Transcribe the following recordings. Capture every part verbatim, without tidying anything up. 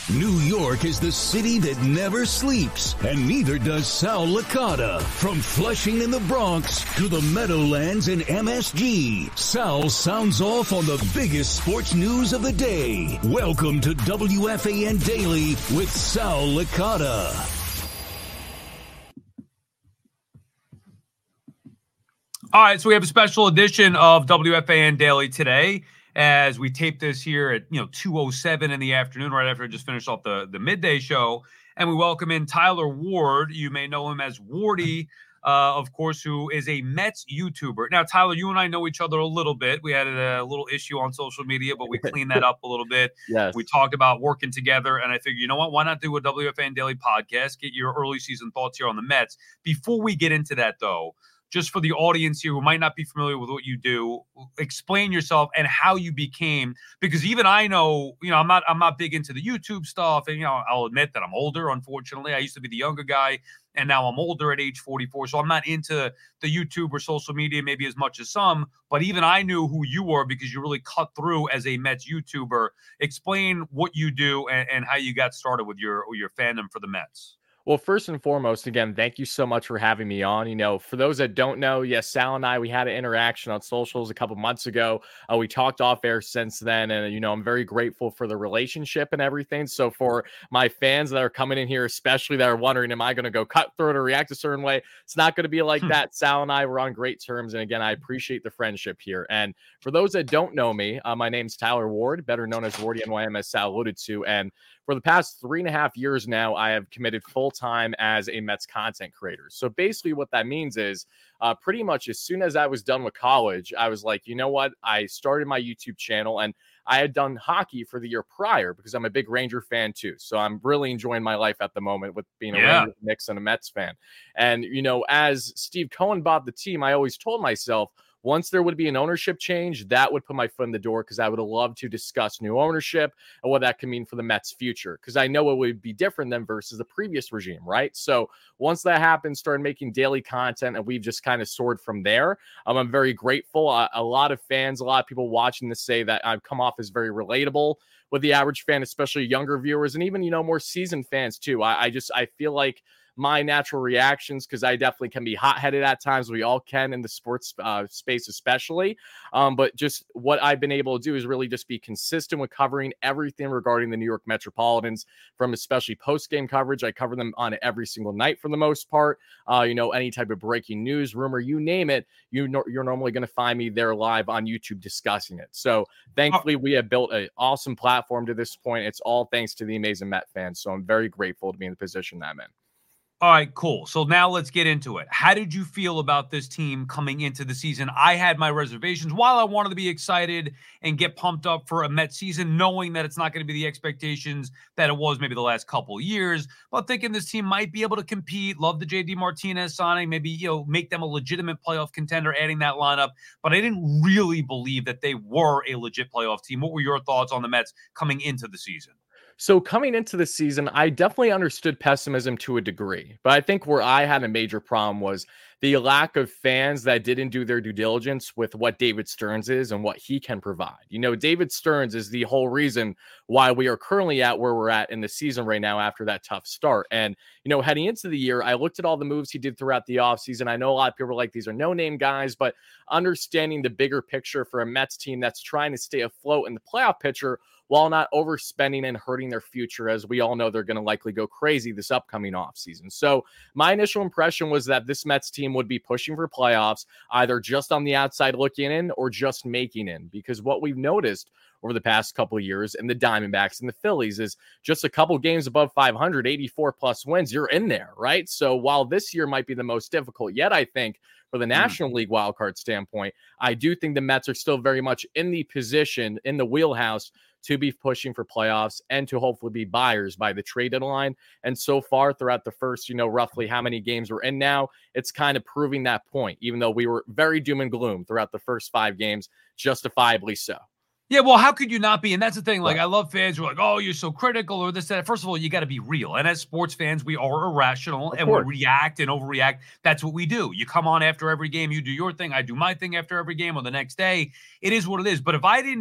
New York is the city that never sleeps, and neither does Sal Licata. From Flushing in the Bronx to the Meadowlands in M S G, Sal sounds off on the biggest sports news of the day. Welcome to W F A N Daily with Sal Licata. All right, so we have a special edition of W F A N Daily today, as we tape this here at, you know, two oh seven in the afternoon, right after I just finished off the, the midday show. And we welcome in Tyler Ward. You may know him as Wardy, uh, of course, who is a Mets YouTuber. Now, Tyler, you and I know each other a little bit. We had a, a little issue on social media, but we cleaned that up a little bit. Yes. We talked about working together, and I figured, you know what, why not do a W F A N Daily podcast, get your early season thoughts here on the Mets. Before we get into that, though, just for the audience here who might not be familiar with what you do, explain yourself and how you became, because even I know, you know, I'm not, I'm not big into the YouTube stuff. And, you know, I'll admit that I'm older, unfortunately. I used to be the younger guy, and now I'm older at age forty-four. So I'm not into the YouTube or social media maybe as much as some, but even I knew who you were because you really cut through as a Mets YouTuber. Explain what you do and, and how you got started with your, with your fandom for the Mets. Well, first and foremost, again, thank you so much for having me on. You know, for those that don't know, yes, Sal and I, we had an interaction on socials a couple months ago. Uh, we talked off air since then. And, you know, I'm very grateful for the relationship and everything. So for my fans that are coming in here, especially that are wondering, am I going to go cutthroat or react a certain way? It's not going to be like that. Sal and I were on great terms. And again, I appreciate the friendship here. And for those that don't know me, uh, my name's Tyler Ward, better known as Wardy N Y M, as Sal alluded to. And for the past three and a half years now, I have committed full time as a Mets content creator. So basically what that means is uh, pretty much as soon as I was done with college, I was like, you know what? I started my YouTube channel, and I had done hockey for the year prior because I'm a big Ranger fan too. So I'm really enjoying my life at the moment with being a yeah. Rangers, Knicks, and a Mets fan. And, you know, as Steve Cohen bought the team, I always told myself, once there would be an ownership change, that would put my foot in the door, because I would have loved to discuss new ownership and what that can mean for the Mets' future, because I know it would be different than versus the previous regime, right? So once that happened, started making daily content, and we've just kind of soared from there. Um, I'm very grateful. Uh, a lot of fans, a lot of people watching this say that I've come off as very relatable with the average fan, especially younger viewers, and even, you know, more seasoned fans too. I, I just, I feel like my natural reactions, because I definitely can be hot-headed at times. We all can in the sports uh, space especially. Um, but just what I've been able to do is really just be consistent with covering everything regarding the New York Metropolitans, from especially post-game coverage. I cover them on every single night for the most part. Uh, you know, any type of breaking news, rumor, you name it, you know, you're normally going to find me there live on YouTube discussing it. So thankfully, we have built an awesome platform to this point. It's all thanks to the amazing Met fans. So I'm very grateful to be in the position that I'm in. All right, cool. So now let's get into it. How did you feel about this team coming into the season? I had my reservations. While I wanted to be excited and get pumped up for a Mets season, knowing that it's not going to be the expectations that it was maybe the last couple of years, but thinking this team might be able to compete. Love the J D Martinez signing, maybe, you know, make them a legitimate playoff contender, adding that lineup. But I didn't really believe that they were a legit playoff team. What were your thoughts on the Mets coming into the season? So coming into the season, I definitely understood pessimism to a degree, but I think where I had a major problem was the lack of fans that didn't do their due diligence with what David Stearns is and what he can provide. You know, David Stearns is the whole reason why we are currently at where we're at in the season right now after that tough start. And, you know, heading into the year, I looked at all the moves he did throughout the offseason. I know a lot of people were like, these are no-name guys, but understanding the bigger picture for a Mets team that's trying to stay afloat in the playoff picture while not overspending and hurting their future, as we all know they're going to likely go crazy this upcoming offseason. So my initial impression was that this Mets team would be pushing for playoffs, either just on the outside looking in or just making in, because what we've noticed over the past couple of years in the Diamondbacks and the Phillies is just a couple games above five hundred, eighty-four plus wins, you're in there, right? So while this year might be the most difficult yet, I think for the National mm. League wildcard standpoint, I do think the Mets are still very much in the position, in the wheelhouse to be pushing for playoffs and to hopefully be buyers by the trade deadline. And so far throughout the first, you know, roughly how many games we're in now, it's kind of proving that point, even though we were very doom and gloom throughout the first five games, justifiably so. Yeah, well, how could you not be? And that's the thing. Like, right. I love fans who are like, oh, you're so critical or this, that. First of all, you got to be real. And as sports fans, we are irrational Of and course. we react and overreact. That's what we do. You come on after every game. You do your thing. I do my thing after every game or the next day. It is what it is. But if I didn't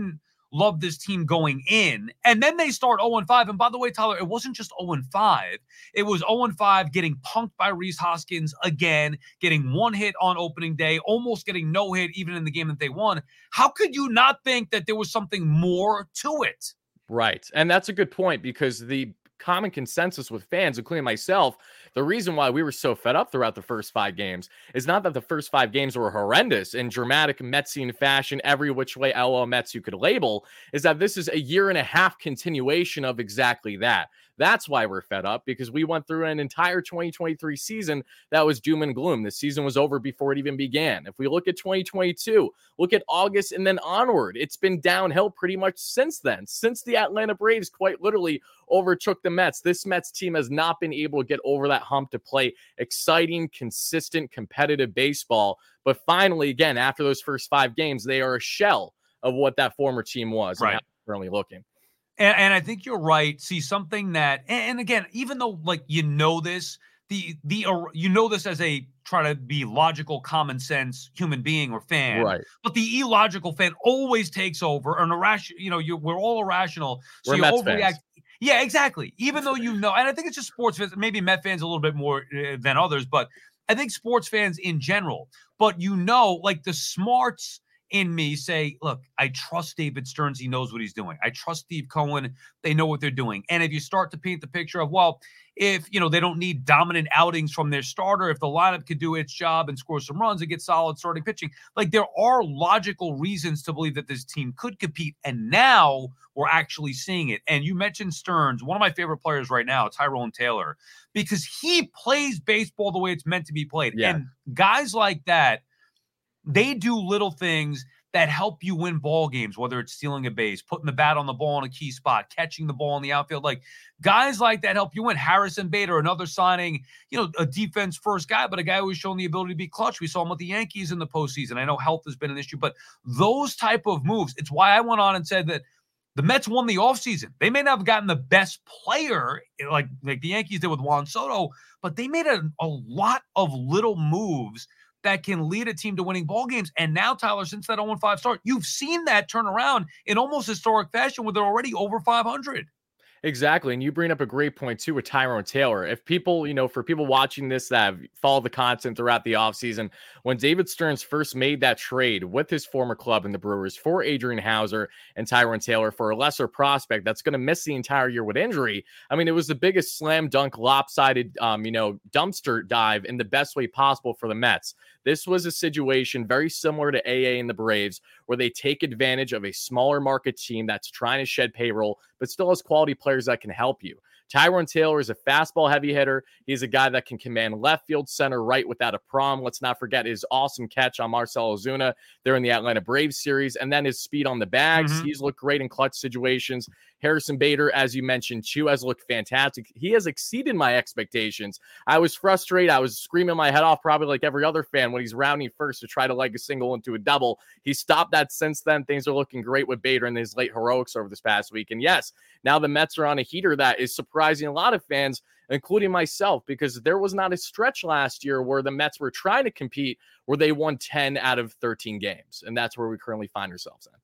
loved this team going in. And then they start oh and five. And by the way, Tyler, it wasn't just oh and five. It was oh and five, getting punked by Rhys Hoskins again, getting one hit on opening day, almost getting no hit even in the game that they won. How could you not think that there was something more to it? Right. And that's a good point, because the common consensus with fans, including myself, the reason why we were so fed up throughout the first five games is not that the first five games were horrendous in dramatic Metsian fashion, every which way L O Mets you could label, is that this is a year and a half continuation of exactly that. That's why we're fed up, because we went through an entire twenty twenty-three season that was doom and gloom. The season was over before it even began. If we look at twenty twenty-two, look at August and then onward, it's been downhill pretty much since then. Since the Atlanta Braves quite literally overtook the Mets, this Mets team has not been able to get over that hump to play exciting, consistent, competitive baseball. But finally, again, after those first five games, they are a shell of what that former team was. Right. And how they're currently looking. And, and I think you're right. See, something that, and, and again, even though like you know this, the the uh, you know this as a try to be logical, common sense human being or fan, Right? But the illogical fan always takes over. An irrational, you know, you we're all irrational, so We're you Mets overreact. fans. Yeah, exactly. Even though you know, and I think it's just sports fans, maybe Met fans a little bit more uh, than others, but I think sports fans in general. But you know, like the smarts in me say, look, I trust David Stearns. He knows what he's doing. I trust Steve Cohen. They know what they're doing. And if you start to paint the picture of, well, if, you know, they don't need dominant outings from their starter, if the lineup could do its job and score some runs and get solid starting pitching, like there are logical reasons to believe that this team could compete. And now we're actually seeing it. And you mentioned Stearns, one of my favorite players right now, Tyrone Taylor, because he plays baseball the way it's meant to be played. Yeah. And guys like that, they do little things that help you win ball games, whether it's stealing a base, putting the bat on the ball in a key spot, catching the ball in the outfield. Like guys like that help you win. Harrison Bader, another signing, you know, a defense first guy, but a guy who's shown the ability to be clutch. We saw him with the Yankees in the postseason. I know health has been an issue, but those type of moves, it's why I went on and said that the Mets won the offseason. They may not have gotten the best player like, like the Yankees did with Juan Soto, but they made a, a lot of little moves that can lead a team to winning ball games. And now, Tyler, since that oh and five start, you've seen that turn around in almost historic fashion where they're already over five hundred. Exactly. And you bring up a great point too with Tyrone Taylor. If people, you know, for people watching this that have followed the content throughout the offseason, when David Stearns first made that trade with his former club in the Brewers for Adrian Hauser and Tyrone Taylor for a lesser prospect that's going to miss the entire year with injury, I mean, it was the biggest slam dunk, lopsided, um, you know, dumpster dive in the best way possible for the Mets. This was a situation very similar to A A and the Braves, where they take advantage of a smaller market team that's trying to shed payroll, but still has quality players that can help you. Tyrone Taylor is a fastball heavy hitter. He's a guy that can command left field, center, right without a problem. Let's not forget his awesome catch on Marcell Ozuna there in the Atlanta Braves series, and then his speed on the bags. Mm-hmm. He's looked great in clutch situations. Harrison Bader, as you mentioned, too, has looked fantastic. He has exceeded my expectations. I was frustrated. I was screaming my head off probably like every other fan when he's rounding first to try to leg a single into a double. He stopped that since then. Things are looking great with Bader and his late heroics over this past week. And yes, now the Mets are on a heater that is surprising a lot of fans, including myself, because there was not a stretch last year where the Mets were trying to compete where they won ten out of thirteen games. And that's where we currently find ourselves in.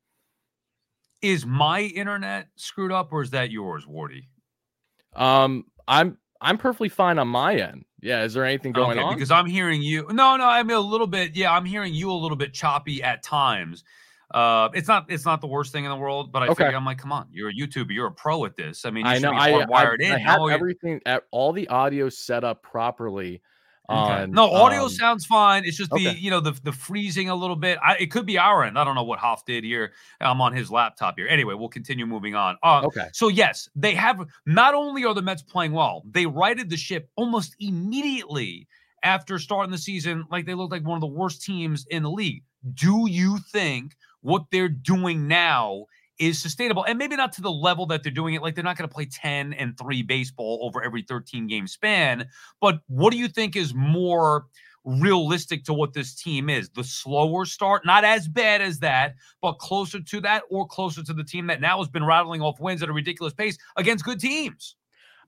Is my internet screwed up or is that yours, Wardy? Um, I'm I'm perfectly fine on my end. Yeah, is there anything going okay, on? Because I'm hearing you. No, no, I mean a little bit. Yeah, I'm hearing you a little bit choppy at times. Uh, it's not it's not the worst thing in the world, but I okay. figure I'm like, come on, you're a YouTuber, you're a pro at this. I mean, you I know I, wired I, in. I have no, everything, all the audio set up properly. Okay. On, no, audio um, sounds fine. It's just the, okay. you know, the the freezing a little bit. I, it could be our end. I don't know what Hoff did here. I'm on his laptop here. Anyway, we'll continue moving on. Uh, okay. So, yes, they have not only are the Mets playing well, they righted the ship almost immediately after starting the season like they looked like one of the worst teams in the league. Do you think what they're doing now is sustainable? And maybe not to the level that they're doing it. Like they're not going to play ten and three baseball over every thirteen game span. But what do you think is more realistic to what this team is? The slower start, not as bad as that, but closer to that, or closer to the team that now has been rattling off wins at a ridiculous pace against good teams?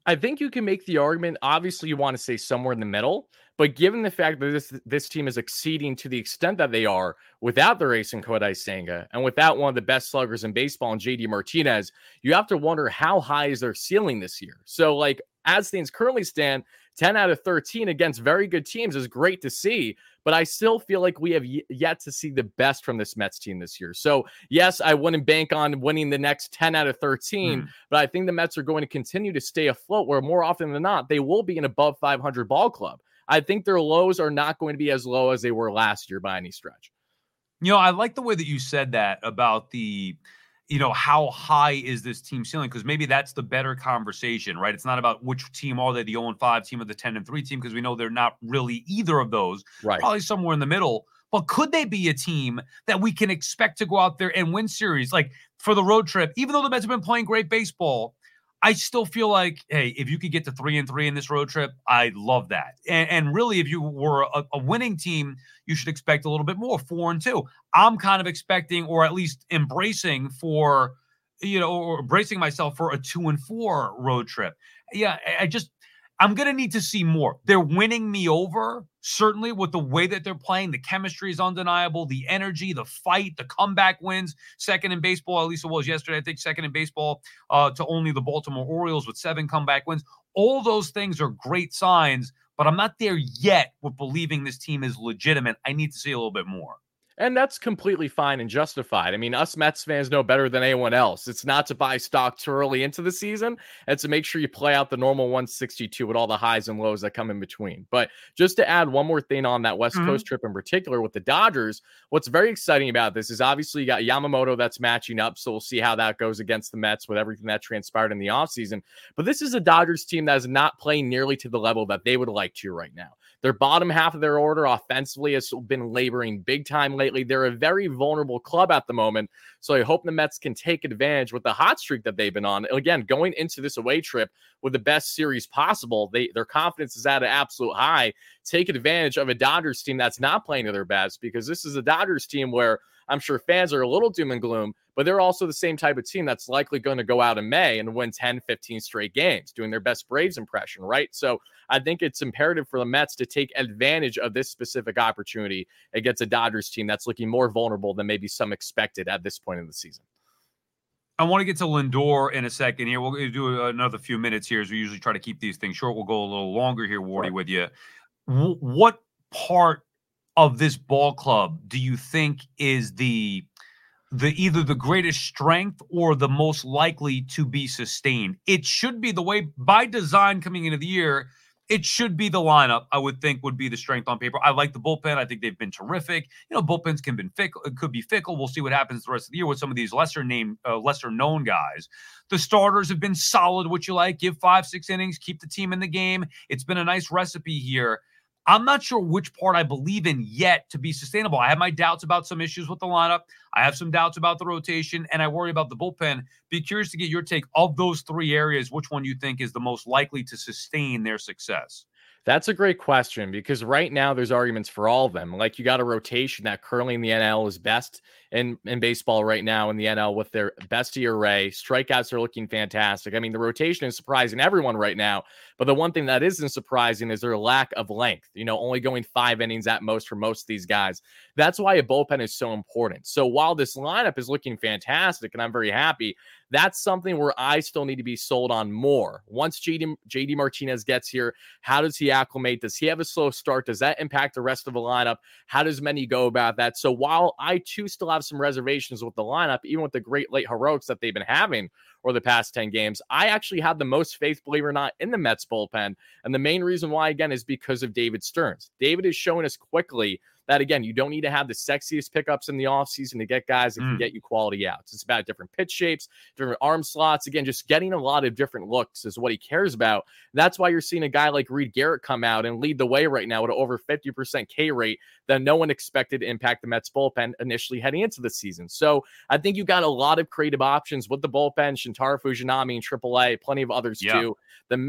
I think you can make the argument. Obviously, you want to say somewhere in the middle, but given the fact that this this team is exceeding to the extent that they are without the race and Kodai Senga and without one of the best sluggers in baseball in J D Martinez, you have to wonder how high is their ceiling this year. So, like as things currently stand, ten out of thirteen against very good teams is great to see, but I still feel like we have y- yet to see the best from this Mets team this year. So, yes, I wouldn't bank on winning the next ten out of thirteen, mm. but I think the Mets are going to continue to stay afloat where more often than not, they will be an above five hundred ball club. I think their lows are not going to be as low as they were last year by any stretch. You know, I like the way that you said that about the you know, how high is this team ceiling? Because maybe that's the better conversation, right? It's not about which team are they, the oh and five team or the ten and three team, because we know they're not really either of those. Right. Probably somewhere in the middle. But could they be a team that we can expect to go out there and win series? Like for the road trip, even though the Mets have been playing great baseball, I still feel like, hey, if you could get to three and three in this road trip, I love that. And, and really, if you were a, a winning team, you should expect a little bit more, four and two. I'm kind of expecting, or at least embracing for, you know, or bracing myself for a two and four road trip. Yeah, I just, I'm going to need to see more. They're winning me over, certainly with the way that they're playing. The chemistry is undeniable. The energy, the fight, the comeback wins. Second in baseball, at least it was yesterday, I think, second in baseball uh, to only the Baltimore Orioles with seven comeback wins. All those things are great signs, but I'm not there yet with believing this team is legitimate. I need to see a little bit more. And that's completely fine and justified. I mean, us Mets fans know better than anyone else. It's not to buy stock too early into the season. It's to make sure you play out the normal one sixty-two with all the highs and lows that come in between. But just to add one more thing on that West mm-hmm. Coast trip in particular with the Dodgers, what's very exciting about this is obviously you got Yamamoto that's matching up. So we'll see how that goes against the Mets with everything that transpired in the offseason. But this is a Dodgers team that is not playing nearly to the level that they would like to right now. Their bottom half of their order offensively has been laboring big time lately. They're a very vulnerable club at the moment. So I hope the Mets can take advantage with the hot streak that they've been on. Again, going into this away trip with the best series possible, they their confidence is at an absolute high. Take advantage of a Dodgers team that's not playing to their best, because this is a Dodgers team where I'm sure fans are a little doom and gloom, but they're also the same type of team that's likely going to go out in May and win ten, fifteen straight games, doing their best Braves impression, right? So I think it's imperative for the Mets to take advantage of this specific opportunity against a Dodgers team that's looking more vulnerable than maybe some expected at this point in the season. I want to get to Lindor in a second here. We'll do another few minutes here as we usually try to keep these things short. We'll go a little longer here, Wardy, with you. What part of this ball club do you think is the the either the greatest strength or the most likely to be sustained? It should be the way by design coming into the year. It should be the lineup, I would think, would be the strength on paper. I like the bullpen. I think they've been terrific. You know, bullpens can be fickle, could be fickle. We'll see what happens the rest of the year with some of these lesser name, uh, lesser known guys. The starters have been solid, what you like. Give five, six innings, keep the team in the game. It's been a nice recipe here. I'm not sure which part I believe in yet to be sustainable. I have my doubts about some issues with the lineup. I have some doubts about the rotation, and I worry about the bullpen. Be curious to get your take of those three areas, which one you think is the most likely to sustain their success. That's a great question, because right now there's arguments for all of them. Like, you got a rotation that currently in the N L is best in, in baseball right now in the N L with their best E R A. Strikeouts are looking fantastic. I mean, the rotation is surprising everyone right now. But the one thing that isn't surprising is their lack of length, you know, only going five innings at most for most of these guys. That's why a bullpen is so important. So while this lineup is looking fantastic and I'm very happy, that's something where I still need to be sold on more. Once J D, J D Martinez gets here, how does he acclimate? Does he have a slow start? Does that impact the rest of the lineup? How does Mendy go about that? So while I too still have some reservations with the lineup, even with the great late heroics that they've been having over the past ten games, I actually have the most faith, believe it or not, in the Mets bullpen. And the main reason why, again, is because of David Stearns. David is showing us quickly that, again, you don't need to have the sexiest pickups in the offseason to get guys that mm. can get you quality outs. It's about different pitch shapes, different arm slots. Again, just getting a lot of different looks is what he cares about. That's why you're seeing a guy like Reed Garrett come out and lead the way right now with an over fifty percent K rate that no one expected to impact the Mets bullpen initially heading into the season. So I think you got a lot of creative options with the bullpen, Shintaro Fujinami in triple A, plenty of others yeah. too. The Mets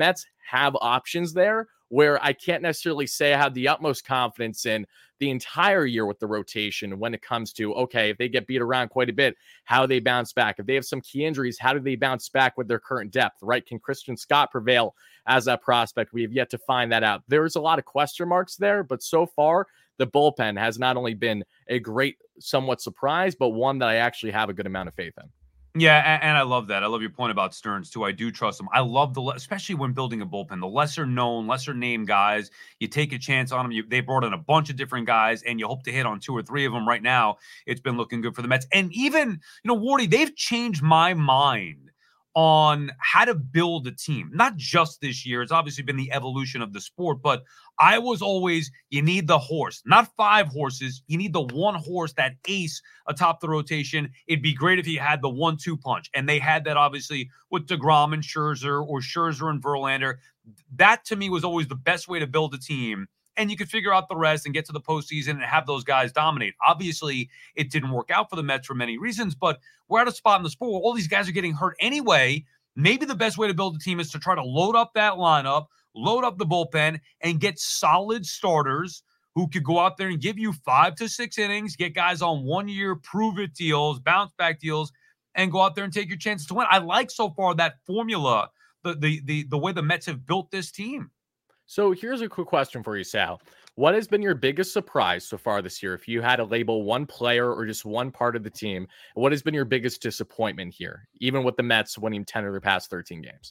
have options there where I can't necessarily say I have the utmost confidence in the entire year with the rotation when it comes to, okay, if they get beat around quite a bit, how they bounce back. If they have some key injuries, how do they bounce back with their current depth, right? Can Christian Scott prevail as that prospect? We have yet to find that out. There's a lot of question marks there, but so far, the bullpen has not only been a great, somewhat surprise, but one that I actually have a good amount of faith in. Yeah, and, and I love that. I love your point about Stearns, too. I do trust him. I love the, especially when building a bullpen, the lesser known, lesser named guys, you take a chance on them. You, they brought in a bunch of different guys, and you hope to hit on two or three of them right now. It's been looking good for the Mets. And even, you know, Wardy, they've changed my mind on how to build a team, not just this year. It's obviously been the evolution of the sport, but I was always, you need the horse, not five horses. You need the one horse, that ace atop the rotation. It'd be great if you had the one two punch. And they had that obviously with DeGrom and Scherzer, or Scherzer and Verlander. That to me was always the best way to build a team. And you could figure out the rest and get to the postseason and have those guys dominate. Obviously, it didn't work out for the Mets for many reasons, but we're at a spot in the sport where all these guys are getting hurt anyway. Maybe the best way to build a team is to try to load up that lineup, load up the bullpen, and get solid starters who could go out there and give you five to six innings, get guys on one-year prove-it deals, bounce-back deals, and go out there and take your chances to win. I like so far that formula, the the the, the way the Mets have built this team. So here's a quick question for you, Sal. What has been your biggest surprise so far this year? If you had to label one player or just one part of the team, what has been your biggest disappointment here, even with the Mets winning ten of their past thirteen games?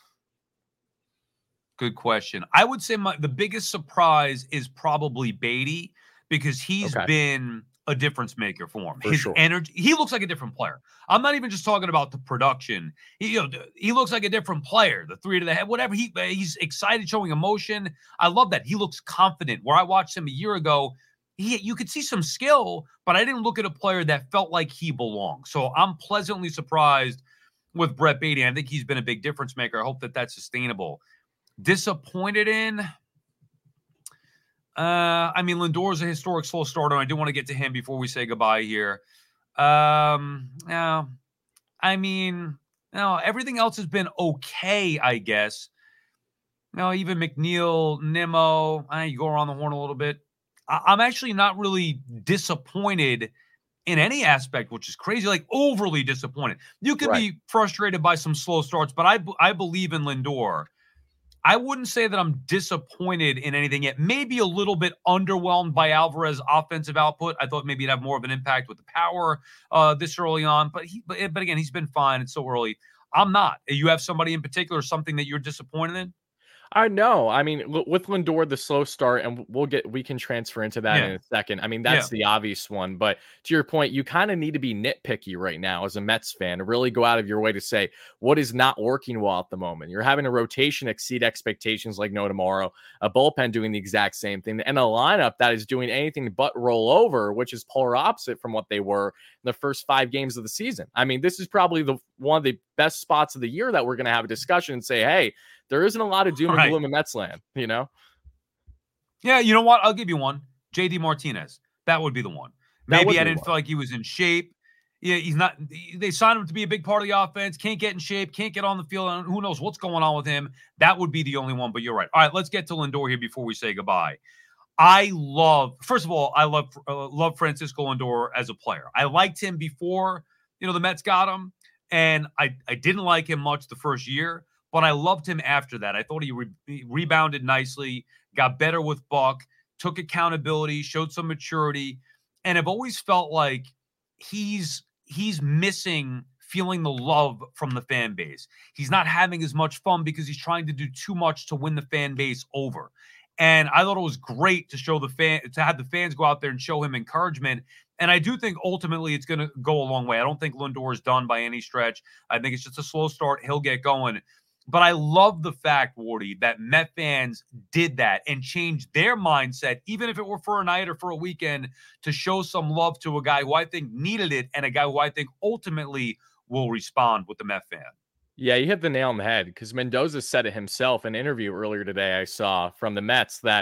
Good question. I would say my, the biggest surprise is probably Beatty, because he's okay. been a difference maker for him. For His sure. energy, he looks like a different player. I'm not even just talking about the production. He, you know, he looks like a different player. The three to the head, whatever. He he's excited, showing emotion. I love that. He looks confident. Where I watched him a year ago, he you could see some skill, but I didn't look at a player that felt like he belonged. So I'm pleasantly surprised with Brett Beatty. I think he's been a big difference maker. I hope that that's sustainable. Disappointed in. Uh, I mean, Lindor's a historic slow starter. I do want to get to him before we say goodbye here. Um, yeah, I mean, no, everything else has been okay, I guess. No, even McNeil, Nimmo, I you go around the horn a little bit. I, I'm actually not really disappointed in any aspect, which is crazy, like overly disappointed. You could right. be frustrated by some slow starts, but I, I believe in Lindor. I wouldn't say that I'm disappointed in anything yet. Maybe a little bit underwhelmed by Alvarez's offensive output. I thought maybe he'd have more of an impact with the power uh, this early on. But he, but, but again, he's been fine. It's so early. I'm not. You have somebody in particular, something that you're disappointed in? I know. I mean, with Lindor, the slow start, and we'll get we can transfer into that yeah. in a second. I mean, that's yeah. the obvious one. But to your point, you kind of need to be nitpicky right now as a Mets fan to really go out of your way to say what is not working well at the moment. You're having a rotation exceed expectations like no tomorrow, a bullpen doing the exact same thing, and a lineup that is doing anything but roll over, which is polar opposite from what they were in the first five games of the season. I mean, this is probably the one of the best spots of the year that we're going to have a discussion and say, hey, there isn't a lot of doom and gloom in Mets land, you know? Yeah, you know what? I'll give you one. J D Martinez. That would be the one. Maybe I didn't one. feel like he was in shape. Yeah, he's not. They signed him to be a big part of the offense. Can't get in shape. Can't get on the field. And who knows what's going on with him? That would be the only one, but you're right. All right, let's get to Lindor here before we say goodbye. I love, first of all, I love uh, love Francisco Lindor as a player. I liked him before, you know, the Mets got him, and I, I didn't like him much the first year. But I loved him after that. I thought he, re- he rebounded nicely, got better with Buck, took accountability, showed some maturity. And I've always felt like he's he's missing feeling the love from the fan base. He's not having as much fun because he's trying to do too much to win the fan base over. And I thought it was great to show the fan, to have the fans go out there and show him encouragement. And I do think ultimately it's going to go a long way. I don't think Lindor is done by any stretch. I think it's just a slow start. He'll get going. But I love the fact, Wardy, that Met fans did that and changed their mindset, even if it were for a night or for a weekend, to show some love to a guy who I think needed it and a guy who I think ultimately will respond with the Met fan. Yeah, you hit the nail on the head because Mendoza said it himself in an interview earlier today I saw from the Mets that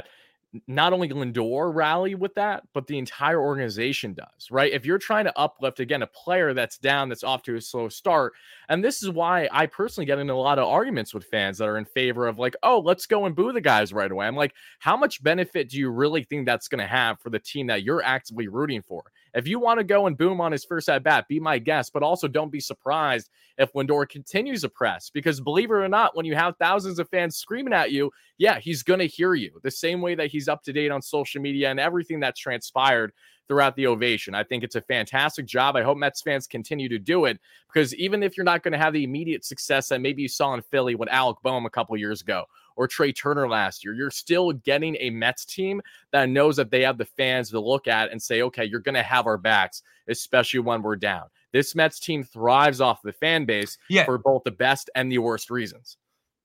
not only Lindor rally with that, but the entire organization does, right? If you're trying to uplift, again, a player that's down, that's off to a slow start. And this is why I personally get into a lot of arguments with fans that are in favor of like, oh, let's go and boo the guys right away. I'm like, how much benefit do you really think that's going to have for the team that you're actively rooting for? If you want to go and boom on his first at bat, be my guest, but also don't be surprised if Lindor continues to press, because believe it or not, when you have thousands of fans screaming at you, yeah, he's going to hear you the same way that he's up to date on social media and everything that's transpired throughout the ovation. I think it's a fantastic job. I hope Mets fans continue to do it, because even if you're not going to have the immediate success that maybe you saw in Philly with Alec Boehm a couple years ago or Trey Turner last year, you're still getting a Mets team that knows that they have the fans to look at and say, okay, you're going to have our backs, especially when we're down. This Mets team thrives off the fan base yeah. for both the best and the worst reasons.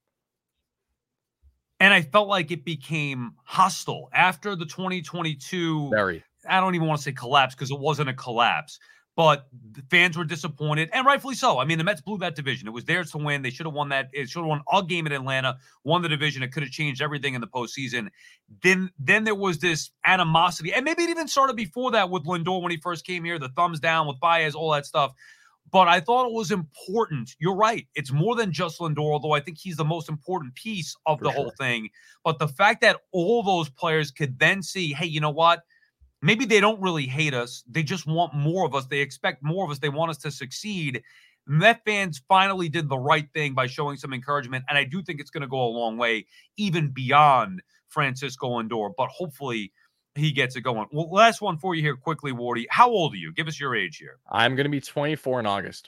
And I felt like it became hostile after the twenty twenty-two. Very. I don't even want to say collapse, because it wasn't a collapse, but the fans were disappointed, and rightfully so. I mean, the Mets blew that division. It was theirs to win. They should have won that. It should have won a game in Atlanta, won the division. It could have changed everything in the postseason. Then, then there was this animosity, and maybe it even started before that with Lindor when he first came here, the thumbs down with Baez, all that stuff. But I thought it was important. You're right. It's more than just Lindor, although I think he's the most important piece of For the sure. whole thing. But the fact that all those players could then see, hey, you know what? Maybe they don't really hate us. They just want more of us. They expect more of us. They want us to succeed. Met fans finally did the right thing by showing some encouragement. And I do think it's going to go a long way, even beyond Francisco Lindor. But hopefully he gets it going. Well, last one for you here quickly, Wardy. How old are you? Give us your age here. I'm going to be twenty-four in August.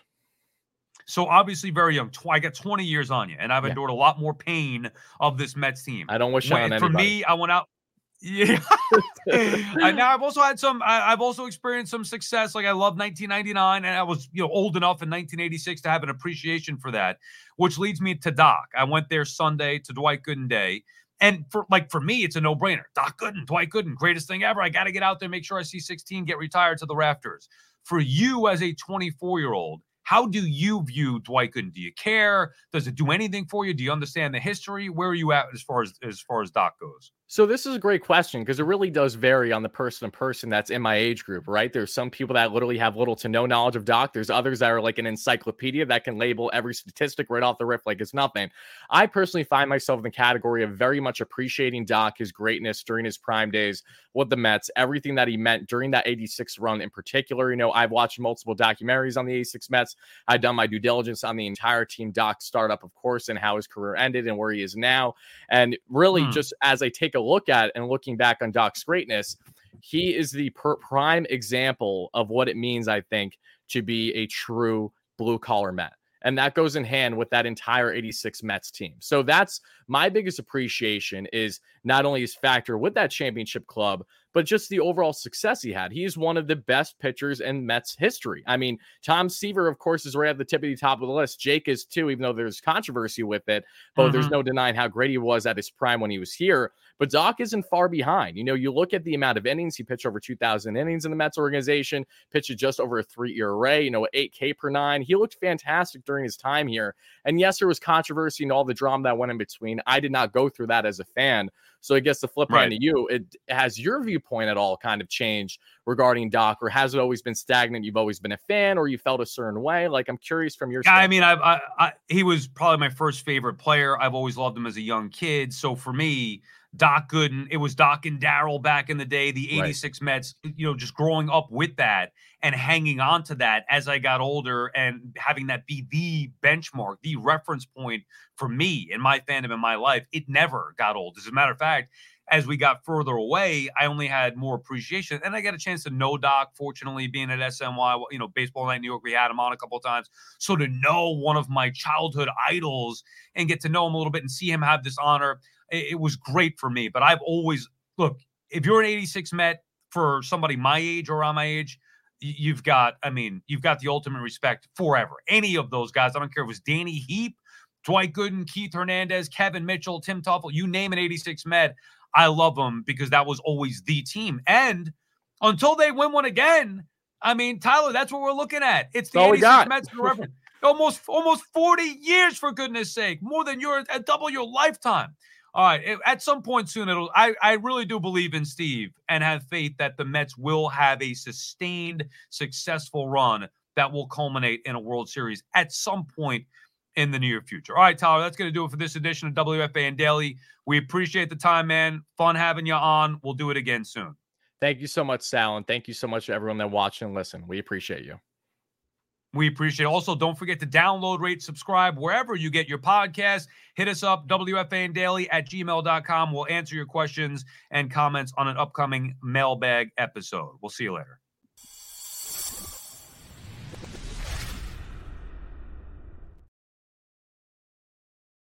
So obviously very young. I got twenty years on you, and I've yeah. endured a lot more pain of this Mets team. I don't wish it on anybody. For me, I went out. Yeah. And now I've also had some, I, I've also experienced some success. Like I love nineteen ninety-nine, and I was, you know, old enough in nineteen eighty-six to have an appreciation for that, which leads me to Doc. I went there Sunday to Dwight Gooden Day. And for like for me, it's a no-brainer. Doc Gooden, Dwight Gooden, greatest thing ever. I got to get out there, make sure I see sixteen, get retired to the rafters. For you as a twenty-four-year-old, how do you view Dwight Gooden? Do you care? Does it do anything for you? Do you understand the history? Where are you at as far as as far as Doc goes? So this is a great question, because it really does vary on the person to person that's in my age group, right? There's some people that literally have little to no knowledge of Doc. There's others that are like an encyclopedia that can label every statistic right off the rip like it's nothing. I personally find myself in the category of very much appreciating Doc, his greatness during his prime days with the Mets, everything that he meant during that eighty-six run in particular. You know, I've watched multiple documentaries on the eighty-six Mets. I've done my due diligence on the entire team Doc startup, of course, and how his career ended and where he is now. And really, hmm. just as I take a look at and looking back on Doc's greatness, he is the per- prime example of what it means, I think, to be a true blue-collar Met. And that goes in hand with that entire eighty-six Mets team. So that's my biggest appreciation, is not only his factor with that championship club, but just the overall success he had. He is one of the best pitchers in Mets history. I mean, Tom Seaver, of course, is right at the tip of the top of the list. Jake is too, even though there's controversy with it. But mm-hmm. there's no denying how great he was at his prime when he was here. But Doc isn't far behind. You know, you look at the amount of innings. He pitched over two thousand innings in the Mets organization, pitched just over a three E R A, you know, eight K per nine. He looked fantastic during his time here. And yes, there was controversy and all the drama that went in between. I did not go through that as a fan. So I guess the flip right. hand to you, it has your viewpoint at all kind of changed regarding Doc, or has it always been stagnant? You've always been a fan, or you felt a certain way? Like, I'm curious from your yeah, side. I mean, I've, I, I, he was probably my first favorite player. I've always loved him as a young kid. So for me, Doc Gooden, it was Doc and Darryl back in the day, the eighty-six right. Mets, you know, just growing up with that and hanging on to that as I got older and having that be the benchmark, the reference point for me in my fandom in my life. It never got old. As a matter of fact, as we got further away, I only had more appreciation. And I got a chance to know Doc, fortunately, being at S N Y, you know, Baseball Night in New York, we had him on a couple of times. So to know one of my childhood idols and get to know him a little bit and see him have this honor, it, it was great for me. But I've always, look, if you're an eighty-six Met for somebody my age or around my age, you've got, I mean, you've got the ultimate respect forever. Any of those guys, I don't care if it was Danny Heap, Dwight Gooden, Keith Hernandez, Kevin Mitchell, Tim Teufel, you name an eighty-six Met, I love them because that was always the team. And until they win one again, I mean, Tyler, that's what we're looking at. It's the eighty-six Mets for reference. almost, almost forty years, for goodness sake, more than your, double your lifetime. All right. It, at some point soon, it'll. I, I really do believe in Steve and have faith that the Mets will have a sustained, successful run that will culminate in a World Series at some point in the near future. All right, Tyler, that's going to do it for this edition of W F A N Daily. We appreciate the time, man. Fun having you on. We'll do it again soon. Thank you so much, Sal, and thank you so much to everyone that watched and listened. We appreciate you. We appreciate it. Also, don't forget to download, rate, subscribe wherever you get your podcasts. Hit us up, W F A N Daily at gmail dot com. We'll answer your questions and comments on an upcoming mailbag episode. We'll see you later.